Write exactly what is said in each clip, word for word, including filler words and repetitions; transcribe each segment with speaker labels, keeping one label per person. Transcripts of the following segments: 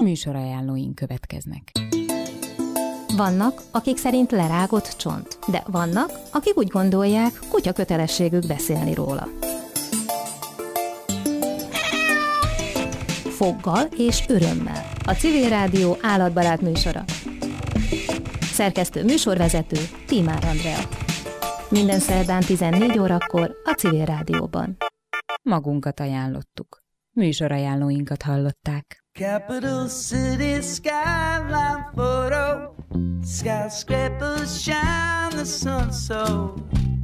Speaker 1: Műsorajánlóink következnek.
Speaker 2: Vannak, akik szerint lerágott csont, de vannak, akik úgy gondolják, kutya kötelességük beszélni róla. Foggal és örömmel. A Civil Rádió állatbarát műsora. Szerkesztő műsorvezető Tímár Andrea. Minden szerdán tizennégy órakor a Civil Rádióban.
Speaker 1: Magunkat ajánlottuk. Műsorajánlóinkat hallották.
Speaker 3: Capital City skyline photo. Skyscrapers shine the sun so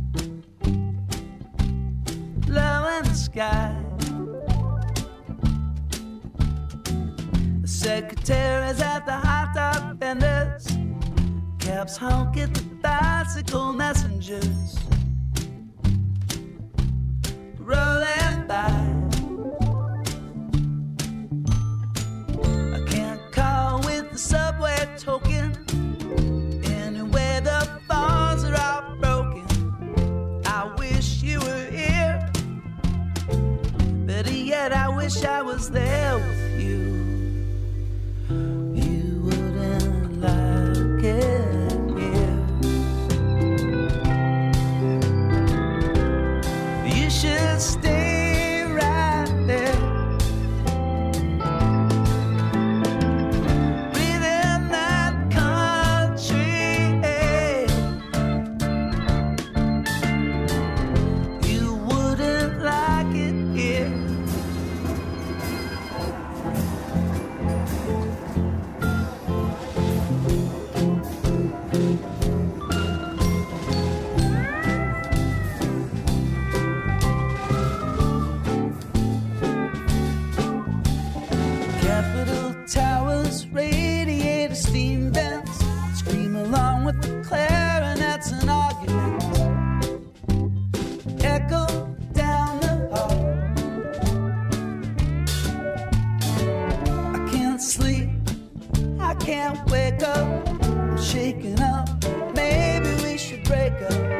Speaker 3: low in the sky. The secretaries at the hot dog vendors, cabs honk at the bicycle messengers, rolling by. Subway token, anyway the phones are all broken. I wish you were here, better yet I wish I was there with you. You wouldn't like it here. You should stay right there. Clarinets and arguments echo down the hall. I can't sleep, I can't wake up, I'm shaking up, maybe we should break up.